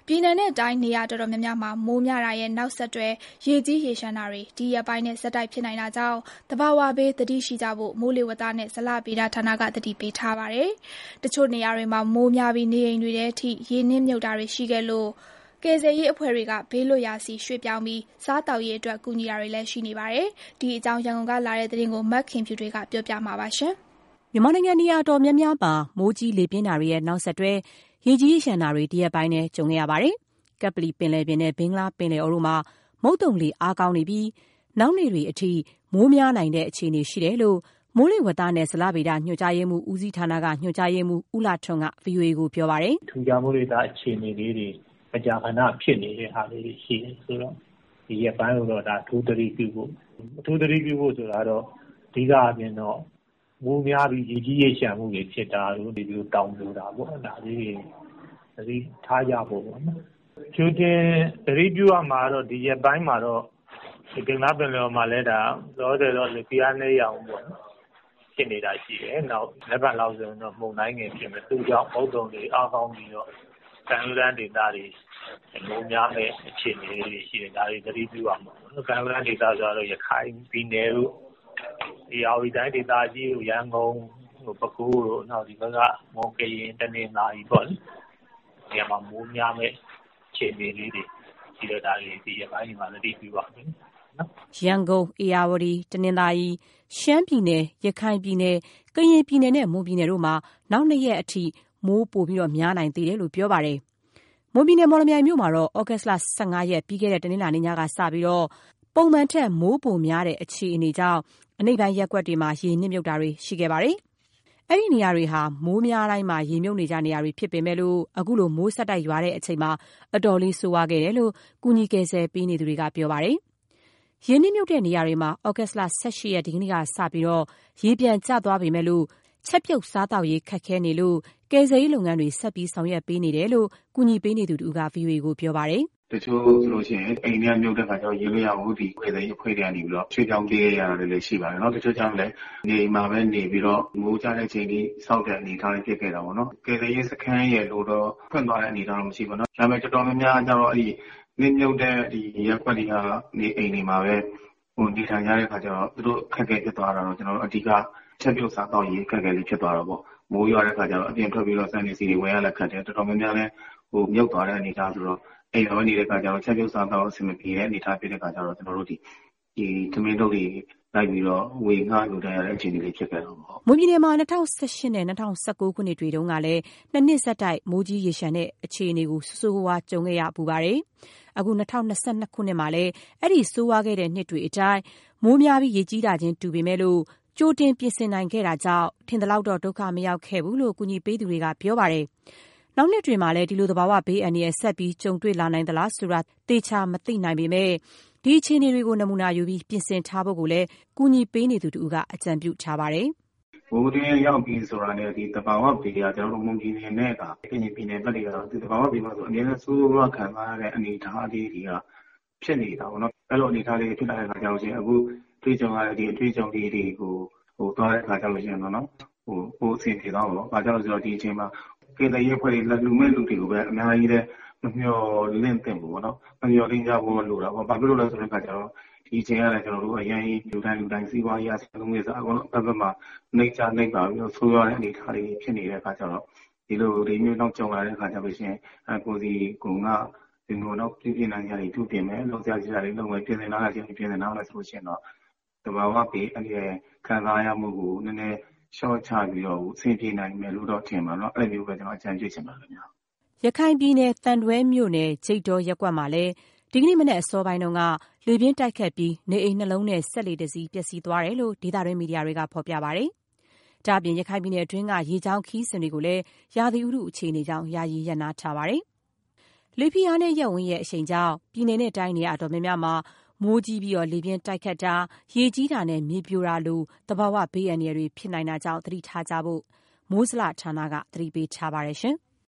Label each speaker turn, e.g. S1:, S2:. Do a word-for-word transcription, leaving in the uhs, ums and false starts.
S1: ပြည်နယ်နဲ့တိုင်းနေရာတော်တော်များများမှာမိုးများတာရဲ့နောက်ဆက်တွဲရေကြီးရေလျှံတာတွေဒီရက်ပိုင်းနဲ့ဆက်တိုက်ဖြစ်နိုင်တာကြောင့်သဘာဝဘေးသတိရှိကြဖို့မိုးလေဝသနဲ့ဇလဗေဒဌာနကသတိပေးထားပါတယ်။တချို့နေရာတွေမှာမိုးများပြီးနေအိမ်တွေထဲထိရေနစ်မြုပ်တာတွေရှိခဲ့လို့ကယ်ဆယ်ရေးအဖွဲ့တွေကဘေးလွတ်ရာစီရွှေ့ပြောင်းပြီးစားတောက်ရေးအတွက်ကူညီတာတွေလည်းရှိနေပါတယ်။ဒီအကြောင်းရန်ကုန်ကလာတဲ့သတင်းကိုမတ်ခင်ဖြူတွေကပြောပြမှာပါရှင်
S2: ။မြန်မာနိုင်ငံနေရာတော်များများမှာမိုးကြီးလေပြင်းတာတွေရဲ့နောက်ဆက်တွဲရေကြီးရေလျှံတာတွေဒီရက်ပိုင်းနဲ့ကြုံခဲ့ရပါတယ်။ကပ္ပလီပင်လယ်ပြင်နဲ့ဘင်္ဂလားပင်လယ်အော်တို့မှာမုတ်တုံလေအားကောင်းနေပြီးနောက်နေ့တွေအထိမိုးများနိုင်တဲ့အခြေအနေရှိတယ်လို့မိုးလေဝသနဲ့ဇလဗေဒညွှန်ကြားရေးမှူးဦးစီးဌာနကညွှန်ကြားရေးမှူးဦးလှထွန်းက ဗွီအိုအေ ကိုပြောပါတယ်
S3: ။ထူးခြားမိုးလေဝသအခြေအနေလေးတွေမကြာခဏဖြစ်နေတဲ့ဟာလေးတွေရှိတယ်ဆိုတော့ဒီရက်ပိုင်းတော့ဒါထူးသတိပြုဖို့အထူးသတိပြုဖို့ဆိုတာတော့အဓိကအပြင်တော့မိုးများပြီးရေကြီးရေလျှံမှုတွေဖြစ်တာလို့ဒီလိုတောင်းဆိုတာပေါ့ဒါလေးတွေသတိထားကြဖို့ပေါ့နော်ကျူတင်သတိပြုရမှာတော့ဒီရက်ပိုင်းမှာတော့ဒီကနေ့ပင်လယ်မှာလဲဒါလောတယ်တော့လေပြားနေရအောင်ပေါ့နော်ဖြစ်နေတာရှိတယ်နောက်လက်ပတ်လောက်ဆိုတော့မှုန်တိုင်းငယ်ဖြစ်မယ်သူကြောင့်မုတ်တုံတွေအားကောင်းပြီးတော့ကံလန်းဒေသတွေမိုးများမဲ့အခြေအနေတွေရှိတယ်ဒါတွေသတိပြုရမှာကံလန်းဒေသဆိုတော့ရခိုင်ပြည်နယ်တို့ဒီအော်ဒီတိုင်းဒေသကြီးကိုရန်ကုန်ဟိုပဲခူးတို့နောက်ဒီဘက်ကမော်ကရင်တနင်္သာရီပေါ့လေဒီမှာမိုးများမဲ့အခြေအနေလေးတွေဒီတော့ဒါလေးဒီရက်ပိုင်းမှာသတိပြုပါမယ်နော်
S2: ရန်ကုန်ဧရာဝတီတနင်္သာရီရှမ်းပြည်နယ်ရခိုင်ပြည်နယ်ကရင်ပြည်နယ်နဲ့မွန်ပြည်နယ်တို့မှာနောက်နှစ်ရက်အထိမိုးပိုပြီးတော့များနိုင်သေးတယ်လို့ပြောပါတယ်မွန်ပြည်နယ်မော်လမြိုင်မြို့မှာတော့ဩဂတ်စ်လဆယ့်ငါရက်ပြီးခဲ့တဲ့တနင်္လာနေ့ညကစပြီးတော့ပုံမှန်ထက်မိုးပိုများတဲ့အခြေအနေကြောင့်အနိမ့်ပိုင်းရပ်ကွက်တွေမှာရေနစ်မြုပ်တာတွေရှိခဲ့ပါတယ်။အဲ့ဒီနေရာတွေဟာမိုးများတိုင်းမှာရေမြုပ်နေကြနေရာတွေဖြစ်ပေမဲ့လို့အခုလိုမိုးဆက်တိုက်ရွာတဲ့အချိန်မှာအတော်လေးဆိုးဝါးခဲ့တယ်လို့ကုညီကယ်ဆယ်ပေးနေသူတွေကပြောပါတယ်။ရေနစ်မြုပ်တဲ့နေရာတွေမှာဩဂတ်စ်လဆယ့်ရှစ်ရက်ဒီကနေ့ကစပြီးတော့ရေပြန်ကျသွားပေမဲ့လို့ချက်ပြုတ်စားတောက်ရေးခက်ခဲနေလို့ကယ်ဆယ်ရေးလုပ်ငန်းတွေဆက်ပြီးဆောင်ရွက်ပေးနေတယ်လို့ကုညီပေးနေသူတူက ဗွီအိုအေ ကိုပြောပါတယ်
S4: တချို့ဆိုလို့ရှိရင်အိမ်ထဲမြုပ်တဲ့ခါကျတော့ရေလို့ရဘူးဒီခွေတဲ့ခွေတဲ့ကနေပြီးတော့ချွေးပြောင်းပေးရတာလည်းရှိပါတယ်เนาะတချို့ကြောင့်လည်းနေမှာပဲနေပြီးတော့မိုးကြတဲ့ချိန်ကြီးစောက်တဲ့အနေအထားလေးဖြစ်ခဲ့တာပေါ့เนาะကယ်ဆယ်ရေးစခန်းရဲ့လို့တော့ဖွင့်သွားတဲ့အနေအထားတော့မရှိပါဘူးเนาะဒါပေမဲ့တော်တော်များများကျတော့အဲ့ဒီနေမြုပ်တဲ့ဒီရက်ွက်တွေကနေအိမ်တွေမှာပဲဟိုနေထိုင်ရတဲ့ခါကျတော့သူတို့ခက်ခဲဖြစ်သွားတာတော့ကျွန်တော်တို့အဓိကချက်ပြုတ်စားတော့ရေးခက်ခဲလေးဖြစ်သွားတော့ပေါ့မိုးရွာတဲ့ခါကျတော့အပြင်ထွက်ပြီးတော့စံနေစီတွေဝယ်ရလက်ခတ်တယ်တော်တော်များများလည်းဟိုမြုပ်သွားတဲ့အနေအထားဆိုတော့အဲ့တော့နေတဲ့ခါကျတော့ချက်ပြုတ်စားတော့အဆင်မပြေတဲ့အနေအထားဖြစ်တဲ့ခါကျတော့ကျွန်တော်တို့ဒီဒီသမင်းတို့တွေလိုက်ပြီးတော့ဝေငှားလူတိုင်းရတဲ့အခြေအနေလေးဖြစ်ခဲ့တော့ပေါ့
S2: မွန်ပြည်နယ်မှာ၂၀၁၈နဲ့၂၀၁၉ခုနှစ်တွေတုန်းကလည်းနှစ်နှစ်ဆက်တိုက်မိုးကြီးရေလျှံတဲ့အခြေအနေကိုဆိုးဆိုးဝါးကြုံခဲ့ရပူပါတယ်အခု၂၀၂၂ခုနှစ်မှာလည်းအဲ့ဒီဆိုးဝါးခဲ့တဲ့နှစ်တွေအတိုင်းမိုးများပြီးရေကြီးတာချင်းတူပေမဲ့လို့ကြိုတင်ပြင်ဆင်နိုင်ခဲ့တာကြောင့်ထင်သလောက်တော့ဒုက္ခမရောက်ခဲ့ဘူးလို့ကုညီပေးသူတွေကပြောပါတယ်နောက်နှစ်တွေမှာလည်းဒီလိုသဘာဝဘေးအန္တရာယ်ဆက်ပြီးကြုံတွေ့လာနိုင်သလားဆိုတာသေချာမသိနိုင်ပေမဲ့ဒီအခြေအနေတွေကိုနမူနာယူပြီးပြင်ဆင်ထားဖို့ကိုလည်းကုညီပေးနေသူတူကအကြံပြုထားပါတယ်
S4: ။ဘိုးတင်းရောက်ပြီးဆိုတာနဲ့ဒီသဘာဝဘေးကကျွန်တော်တို့မွန်ပြည်နယ်နဲ့ကပြည်နယ်ပြည်နယ်ပတ်တွေကတော့ဒီသဘာဝဘေးမှာဆိုအများနဲ့ဆိုးရွားခံစားရတဲ့အနေအထားလေးတွေကဖြစ်နေတာပေါ့နော်။အဲ့လိုအနေအထားလေးဖြစ်လာတဲ့အခါကျတော့ရှင်အခုတွေးကြုံရတဲ့ဒီအတွေ့အကြုံလေးတွေကိုဟိုသွားတဲ့အခါကျလို့ရှင်တော့နော်ဟိုဟိုအဆင်ပြေတော့ပေါ့။ဘာကြောင့်လဲဆိုတော့ဒီအချိန်မှာကယ်ဆယ်ရေးဖွဲ့တွေလက်လူမဲ့လူတွေကိုပဲအများကြီးလည်းမမျှော်လင့်သင့်ဘူးပေါ့နော်မမျှော်လင့်ကြဖို့လိုတာပေါ့ဘာဖြစ်လို့လဲဆိုတဲ့အခါကျတော့ဒီအချိန်ကလည်းကျွန်တော်တို့အရင်လူတိုင်းလူတိုင်းစီးပွားရေးအစလုံးတွေဆိုအကုန်လုံးဘက်ဘက်မှာနှိမ့်ချနှိမ့်ပါပြီးတော့ဆိုးရွားတဲ့အနေအထားတွေဖြစ်နေတဲ့အခါကျတော့ဒီလိုဒီမျိုးနောက်ကြုံလာတဲ့အခါကျလို့ရှိရင်အကိုစီကုံကဒီလိုတော့ပြည်ပြည်နိုင်ငံတွေတူပြင်မယ်လောက်ကြကြတွေလုံးဝပြင်နေတာလည်းပြင်နေတာလည်းဆိုရှင်တော့တဘာဝပေးအဲ့ဒီခံစားရမှုကိုနည်းနည်းရှော့ချပြီးတော့အဆင်ပြေနိုင်မယ်လို့တော့ထင်ပါတော့အဲ့လိုမျိုးပဲကျွန်တော်အကြံပြုချင်ပါတယ်ခင်ဗျာ
S2: ရခိုင်ပြည်နယ်တန်တွဲမြို့နယ်ဂျိတ်တော်ရပ်ကွက်မှာလည်းဒီကနေ့မနက်အစောပိုင်းတုန်းကလေပြင်းတိုက်ခတ်ပြီးနေအိမ်နှလုံးနဲ့ဆက်လေတစည်းပျက်စီးသွားတယ်လို့ဒေသတွင်းမီဒီယာတွေကဖော်ပြပါတယ်။ဒါ့အပြင်ရခိုင်ပြည်နယ်အတွင်းကရေကြောင်းခီးစဉ်တွေကိုလည်းရာသီဥတုအခြေအနေကြောင့်ယာယီရပ်နားထားပါတယ်။လေပြင်းအားနဲ့ရပ်ဝန်းရဲ့အရှိန်ကြောင့်ပြည်နယ်နဲ့တိုင်းနေရာအတော်များများမှာမိုးကြီးပြီးတော့လေပြင်းတိုက်ခတ်တာရေကြီးတာနဲ့မြေပြိုတာလိုသဘာဝဘေးအန္တရာယ်တွေဖြစ်နိုင်တာကြောင့်သတိထားကြဖို့မိုးဇလဌာနကသတိပေးထားပါတယ်ရှင်။